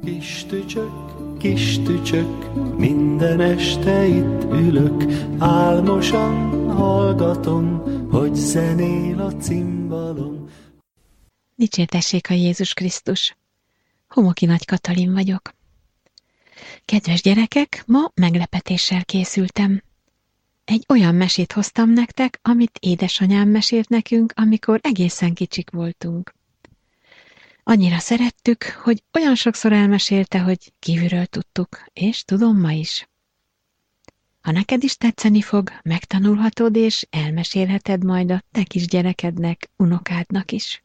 Kis tücsök, minden este itt ülök, álmosan hallgatom, hogy zenél a cimbalom. Dicsértessék a Jézus Krisztus! Homoki Nagy Katalin vagyok. Kedves gyerekek, ma meglepetéssel készültem. Egy olyan mesét hoztam nektek, amit édesanyám mesélt nekünk, amikor egészen kicsik voltunk. Annyira szerettük, hogy olyan sokszor elmesélte, hogy kívülről tudtuk, és tudom ma is. Ha neked is tetszeni fog, megtanulhatod, és elmesélheted majd a te kis gyerekednek, unokádnak is.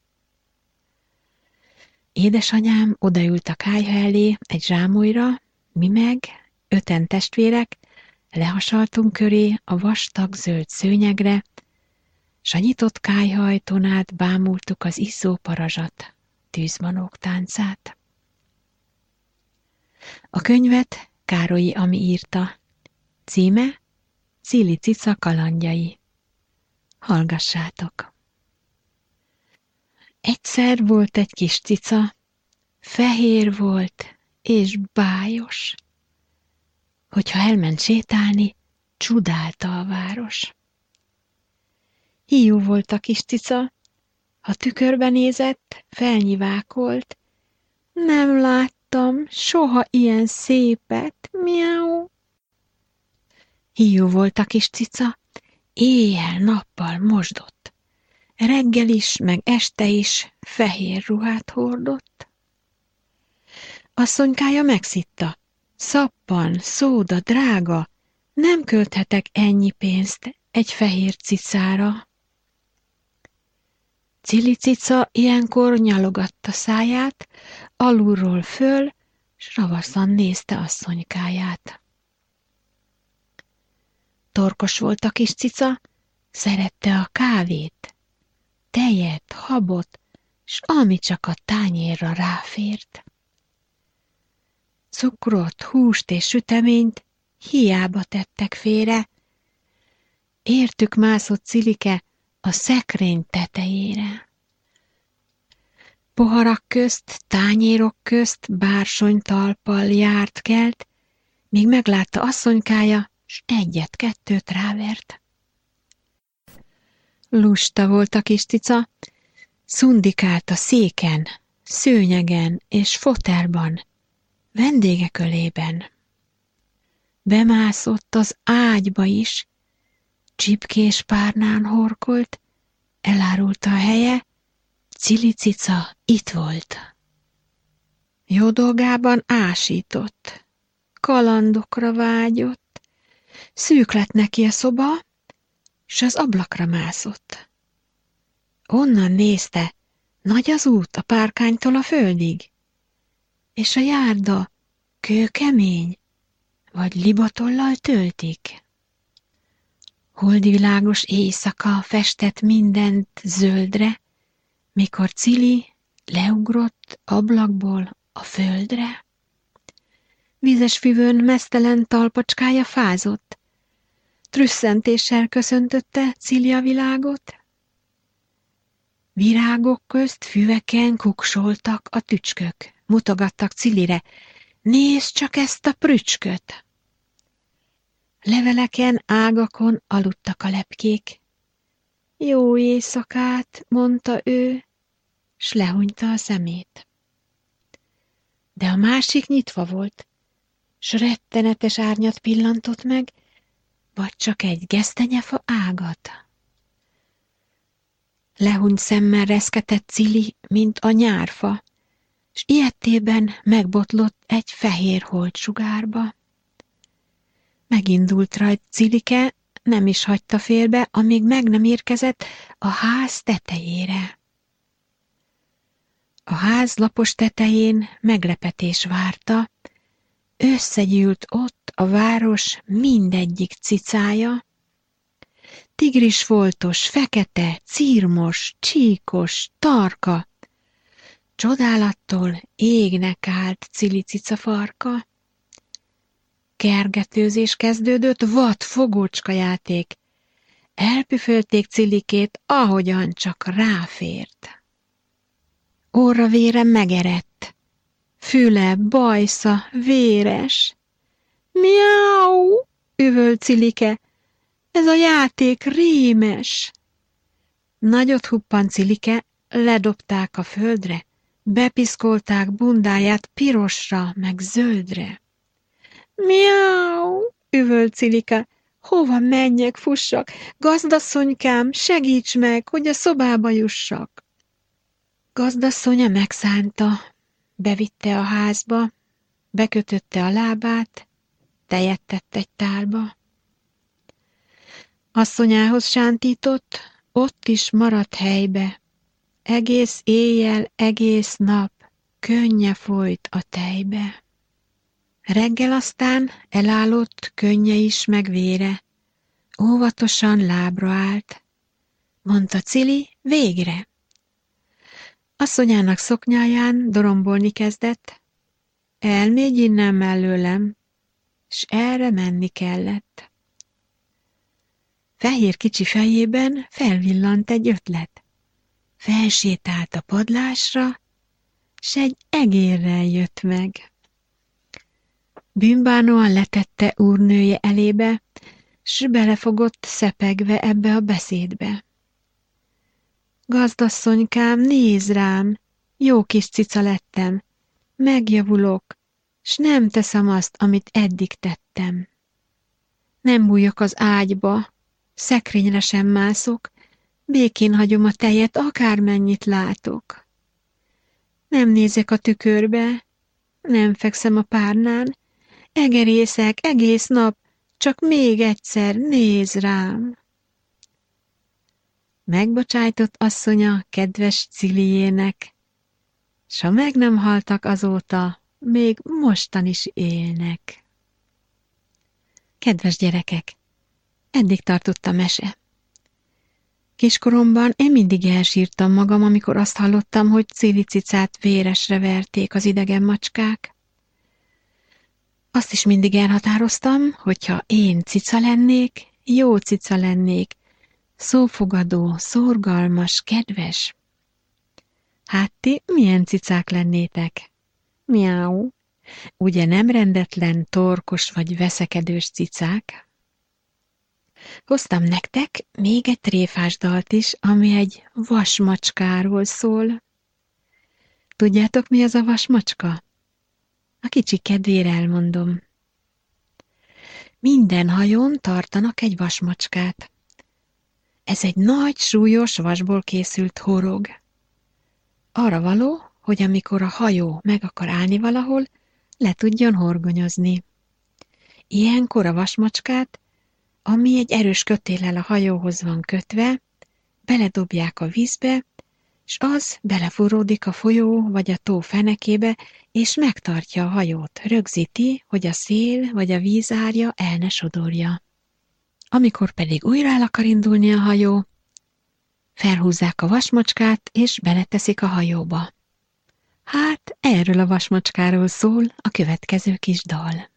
Édesanyám odaült a kályha elé egy zsámolyra, mi meg, 5 testvérek, lehasaltunk köré a vastag zöld szőnyegre, s a nyitott kályha ajtón át bámultuk az izzó parazsat, tűzmanók táncát. A könyvet Károlyi Ami írta. Címe Cili cica kalandjai. Hallgassátok! Egyszer volt egy kis cica, fehér volt és bájos. Hogyha elment sétálni, csodálta a város. Hiú volt a kis cica, ha tükörbe nézett, felnyivákolt. Nem láttam soha ilyen szépet, miau. Hiú volt a kis cica, éjjel-nappal mosdott. Reggel is, meg este is fehér ruhát hordott. Asszonykája megszitta. Szappan, szóda, drága, nem költhetek ennyi pénzt egy fehér cicára. Cili cica ilyenkor nyalogatta száját, alulról föl, s ravaszan nézte asszonykáját. Torkos volt a kis cica, szerette a kávét, tejet, habot, s ami csak a tányérra ráfért. Cukrot, húst és süteményt hiába tettek félre, értük mászott Cilike a szekrény tetejére. Poharak közt, tányérok közt bársonytalppal járt-kelt, míg meglátta asszonykája, s 1-2 rávert. Lusta volt a kis cica, szundikált a széken, szőnyegen és fotelban, vendégek ölében. Bemászott az ágyba is, csipkés párnán horkolt, elárulta a helye, Cili cica itt volt. Jó dolgában ásított, kalandokra vágyott, szűk lett neki a szoba, s az ablakra mászott. Onnan nézte, nagy az út a párkánytól a földig, és a járda kőkemény, vagy libatollal töltik. Holdvilágos éjszaka festett mindent zöldre, mikor Cili leugrott ablakból a földre. Vízes füvön meztelen talpacskája fázott, trüsszentéssel köszöntötte Cili a világot. Virágok közt füveken kuksoltak a tücskök, mutogattak Cilire, nézd csak ezt a prücsköt! Leveleken, ágakon aludtak a lepkék. Jó éjszakát, mondta ő, s lehunyta a szemét. De a másik nyitva volt, s rettenetes árnyat pillantott meg, vagy csak egy gesztenyefa ágat. Lehunyt szemmel reszketett Cili, mint a nyárfa, s ilyettében megbotlott egy fehér holdsugárba. Megindult rajt Cilike, nem is hagyta félbe, amíg meg nem érkezett a ház tetejére. A ház lapos tetején meglepetés várta, összegyűlt ott a város mindegyik cicája. Tigrisfoltos, fekete, círmos, csíkos, tarka. Csodálattól égnek állt Cili cica farka. Kergetőzés kezdődött, vad fogócska játék. Elpüfölték Cilikét, ahogyan csak ráfért. Orra vére megerett, füle, bajsza, véres. Miau! Üvölt Cilike. Ez a játék rémes. Nagyot huppant Cilike, ledobták a földre, bepiszkolták bundáját pirosra, meg zöldre. Miau! Üvölt Cilike. Hova menjek, fussak? Gazdasszonykám, segíts meg, hogy a szobába jussak. Gazdasszonya megszánta, bevitte a házba, bekötötte a lábát, tejet tett egy tálba. Asszonyához sántított, ott is maradt helybe. Egész éjjel, egész nap, könnye folyt a tejbe. Reggel aztán elállott, könnye is meg vére. Óvatosan lábra állt. Mondta Cili, végre. Asszonyának szoknyáján dorombolni kezdett. Elmégy innen mellőlem, s erre menni kellett. Fehér kicsi fejében felvillant egy ötlet. Felsétált a padlásra, s egy egérrel jött meg. Bűnbánóan letette úrnője elébe, s belefogott szepegve ebbe a beszédbe. Gazdasszonykám, nézd rám, jó kis cica lettem, megjavulok, s nem teszem azt, amit eddig tettem. Nem bújok az ágyba, szekrényre sem mászok, békén hagyom a tejet, akármennyit látok. Nem nézek a tükörbe, nem fekszem a párnán, egerészek egész nap, csak még egyszer nézz rám. Megbocsájtott asszonya kedves Ciliének, s ha meg nem haltak azóta, még mostan is élnek. Kedves gyerekek, eddig tartott a mese. Kiskoromban én mindig elsírtam magam, amikor azt hallottam, hogy Cili cicát véresre verték az idegen macskák. Azt is mindig elhatároztam, hogyha én cica lennék, jó cica lennék, szófogadó, szorgalmas, kedves. Hát ti milyen cicák lennétek? Miau. Ugye nem rendetlen, torkos vagy veszekedős cicák? Hoztam nektek még egy tréfás dalt is, ami egy vasmacskáról szól. Tudjátok, mi az a vasmacska? A kicsi kedvére elmondom. Minden hajón tartanak egy vasmacskát. Ez egy nagy, súlyos vasból készült horog. Arra való, hogy amikor a hajó meg akar állni valahol, le tudjon horgonyozni. Ilyenkor a vasmacskát, ami egy erős kötéllel a hajóhoz van kötve, beledobják a vízbe, s az belefúródik a folyó vagy a tó fenekébe, és megtartja a hajót, rögzíti, hogy a szél vagy a vízárja el ne sodorja. Amikor pedig újra el akar indulni a hajó, felhúzzák a vasmacskát, és beleteszik a hajóba. Hát erről a vasmacskáról szól a következő kis dal.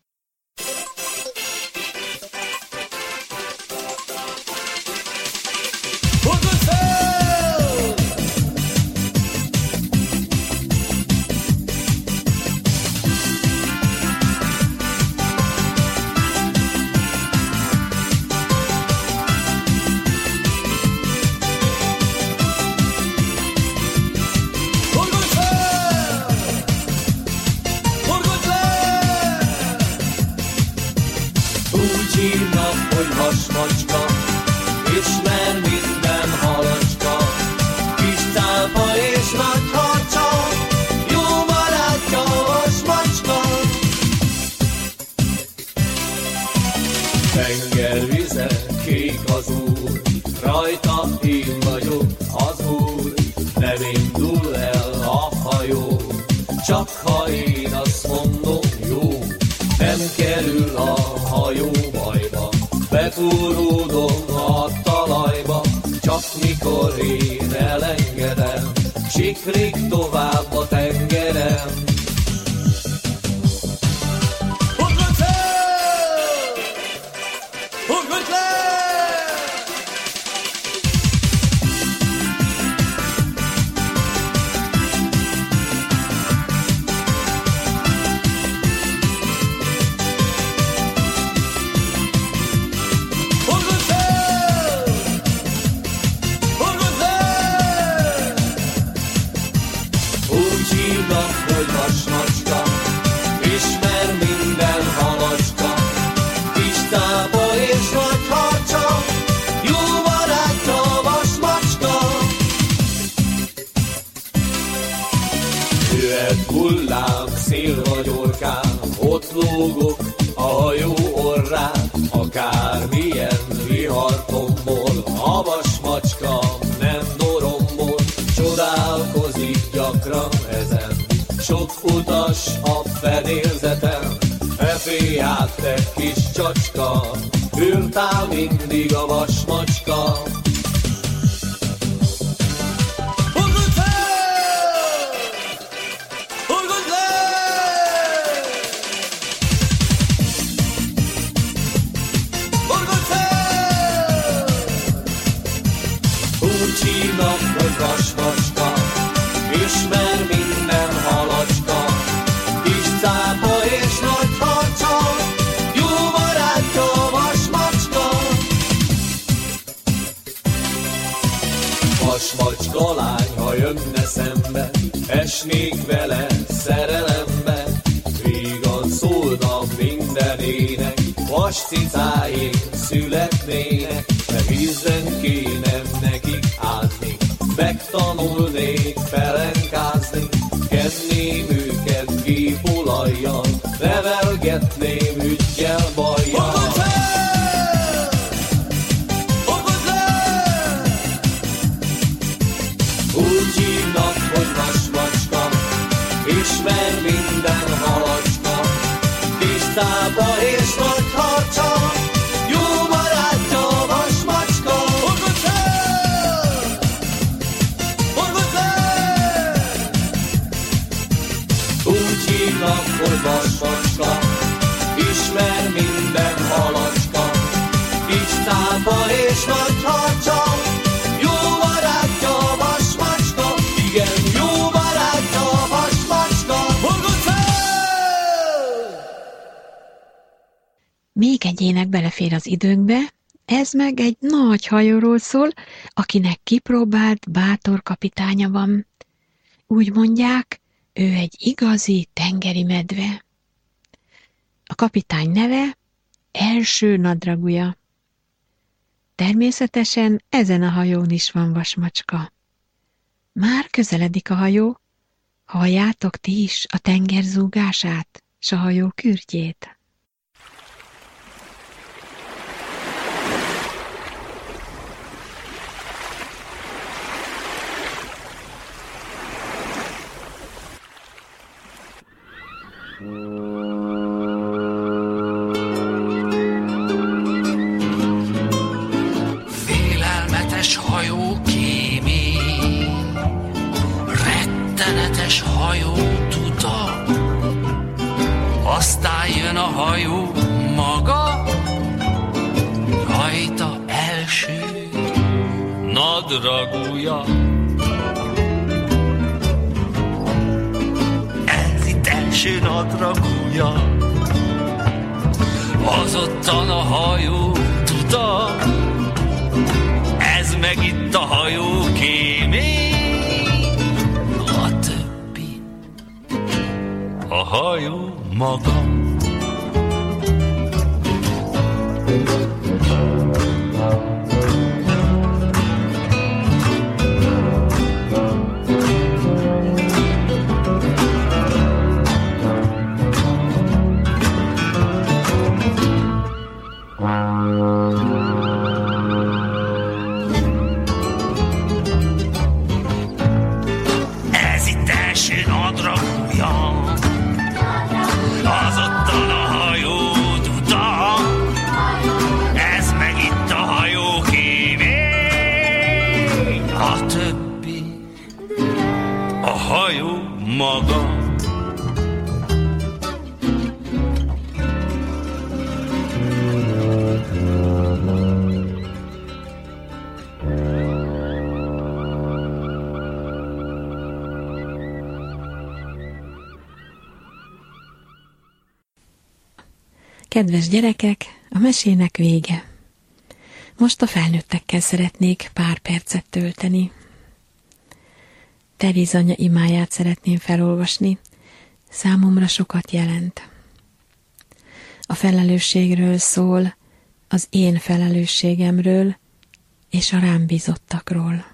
Vasmacska, ismer minden halacska, kis cápa és nagy harcsa, jó barátja a vasmacska. Tengervize, kék az úr, rajta én vagyok az úr, nem indul el a hajó, csak ha én azt mondom, jó, nem kerül a hajó bajba. Befúródom a talajba, csak mikor én elengedem, siklik tovább a tengeren. Ugrott fel! Ugrott le! hogy vasmacska, ismer minden halacska, kis cápa és nagy harcsa, jó barátja vasmacska. Jöhet hullám, szél vagy orkán, ott lógok a hajó orrán, akármilyen vihar tombol, a vasmacska nem dorombol, csodálkozik gyakran ezen, sok utas a fedélzeten, eféját te kis csacska, ültál mindig a vasmacska. Hogy vasmacska, ismer minden halacska, kis cápa és nagy harcsa, jó barátja vasmacska. Vasmacska lány, ha jönne szembe, esnék vele szerelembe, vígan szólna minden ének, vascicáink születnének, de vízben kéne nekik ásni, megtanulnék pelenkázni, kenném őket gépolajjal, nevelgetném üggyel bajjal. Fogod le! Úgy hívnak, hogy vasmacska, ismer minden halacska, kis cápa és nagy harcsa, jó barátja vasmacska. Úgy hívnak, hogy vasmacska, ismer minden halacska, kis cápa és nagy harcsa, jó barátja vasmacska, igen, jó barátja vasmacska. Még egy ének belefér az időnkbe, ez meg egy nagy hajóról szól, akinek kipróbált, bátor kapitánya van. Úgy mondják, ő egy igazi tengeri medve. A kapitány neve Első Nadragúja. Természetesen ezen a hajón is van vasmacska. Már közeledik a hajó, halljátok ti is a tenger zúgását, s a hajó kürtjét. Félelmetes hajó kémény, rettenetes hajó tuda, aztán jön a hajó maga, rajta első nadragúja. Ez itt első nadragúja, azottan a hajó tuda, ez meg itt a hajó kémény, a többi a hajó maga. Ez itt első nadragúja, azottan a hajó tuda, ez meg itt a hajó kémény, a többi a hajó maga. Kedves gyerekek, a mesének vége. Most a felnőttekkel szeretnék pár percet tölteni. Teréz anya imáját szeretném felolvasni, számomra sokat jelent. A felelősségről szól, az én felelősségemről és a rám bízottakról.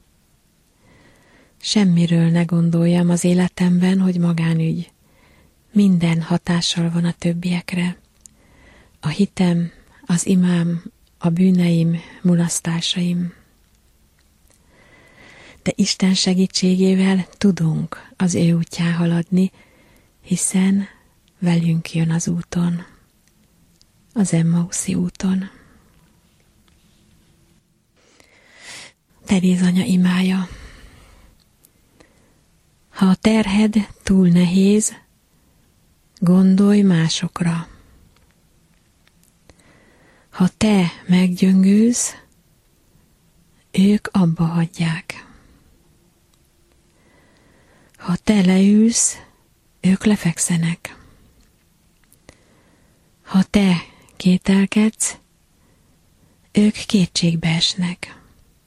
Semmiről ne gondoljam az életemben, hogy magánügy. Minden hatással van a többiekre. A hitem, az imám, a bűneim, mulasztásaim. De Isten segítségével tudunk az ő útján haladni, hiszen velünk jön az úton, az Emmauszi úton. Teréz anya imája. Ha a terhed túl nehéz, gondolj másokra. Ha te meggyöngülsz, ők abba hagyják. Ha te leülsz, ők lefekszenek. Ha te kételkedsz, ők kétségbe esnek.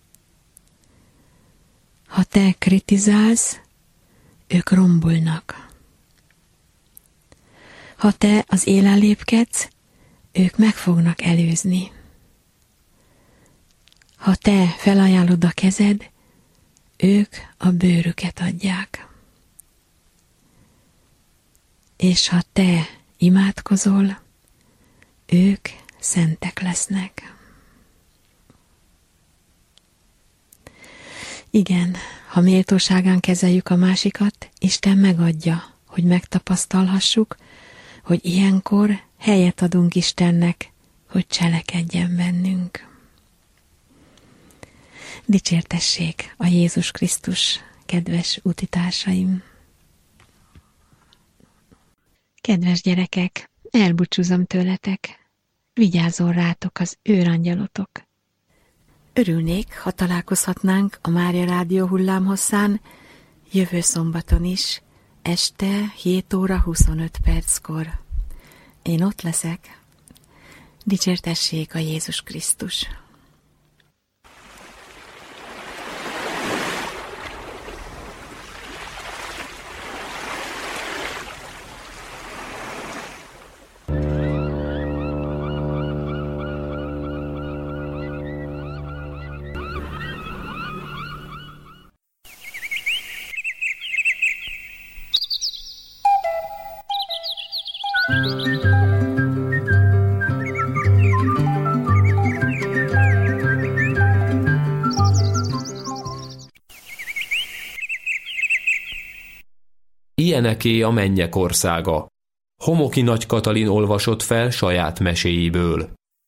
Ha te kritizálsz, ők rombolnak. Ha te az élen lépkedsz, ők meg fognak előzni. Ha te felajánlod a kezed, ők a bőrüket adják. És ha te imádkozol, ők szentek lesznek. Igen, ha méltóságán kezeljük a másikat, Isten megadja, hogy megtapasztalhassuk, hogy ilyenkor helyet adunk Istennek, hogy cselekedjen bennünk. Dicsértessék a Jézus Krisztus, kedves útitársaim! Kedves gyerekek, elbúcsúzom tőletek, vigyázzon rátok az őrangyalotok. Örülnék, ha találkozhatnánk a Mária Rádió hullámhosszán jövő szombaton is, este 7 óra 25 perckor. Én ott leszek. Dicsértessék a Jézus Krisztus! Ilyeneké a mennyek országa. Homoki Nagy Katalin olvasott fel saját meséiből.